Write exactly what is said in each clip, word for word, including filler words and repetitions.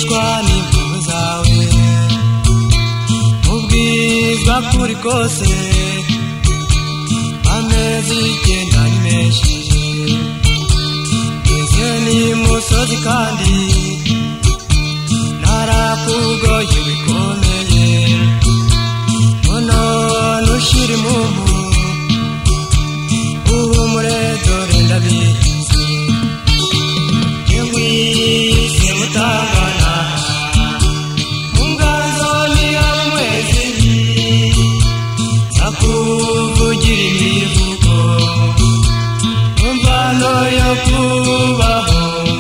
wicwa n'impuhwe zawe ubwizwa kuri kose amezi icyenda ni menshi ngeze n'imusozi kandi narakugoye bikomeye none ushira impumu uhumure dore ndabizi yewise mutangana munganzo ni amwezi nakuvugira imivugo umvano yo kubaho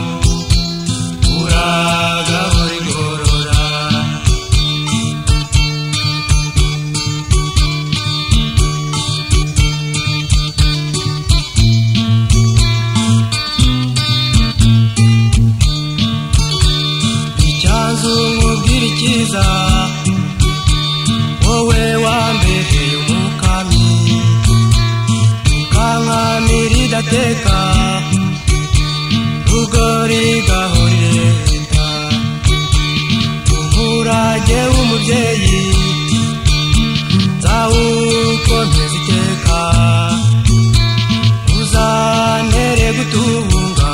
uragahora igorora icyanzu nkubwira icyiza wowe wambeheye umukami ukankamira idateka rugori gahorera umurage w'umubyeyi nzawukomeza iteka uzantere gutunga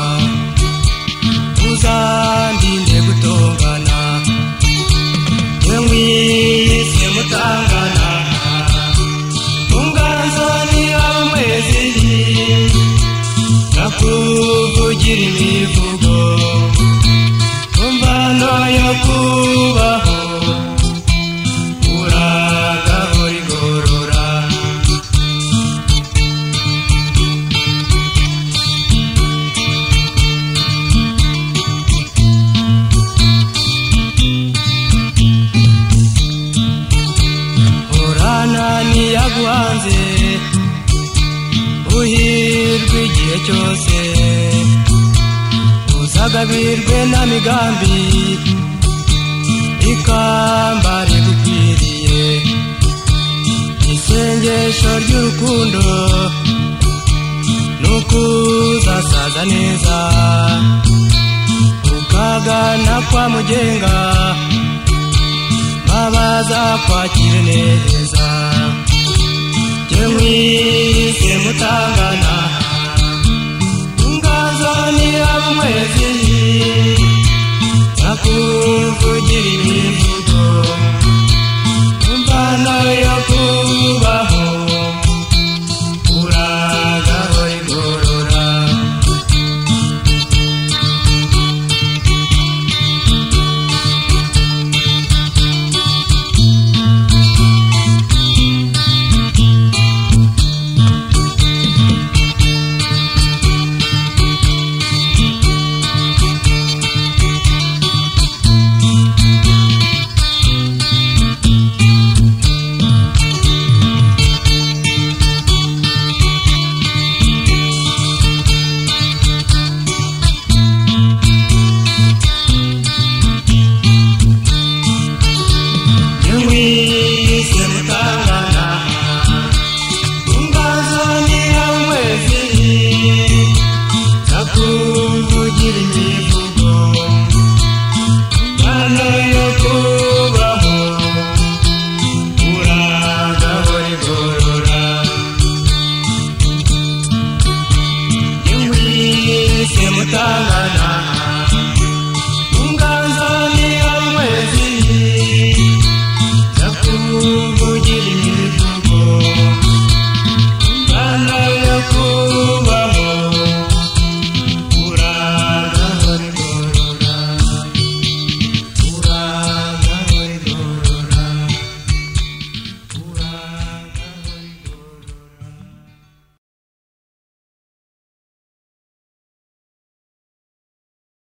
uzandinde gutongana yemwise mutangana munganzo ni amwezi nakuvugira imivugo umvano yo kubaho uragahora igorora horana niyaguhanze uhirwe igihe cyose uzagabirwe na migambi ikamba rigukwiriye isengesho ry'urukundo nukuzasaza neza ukagana kwa mugenga babaza kwakire neza yemwise mutangana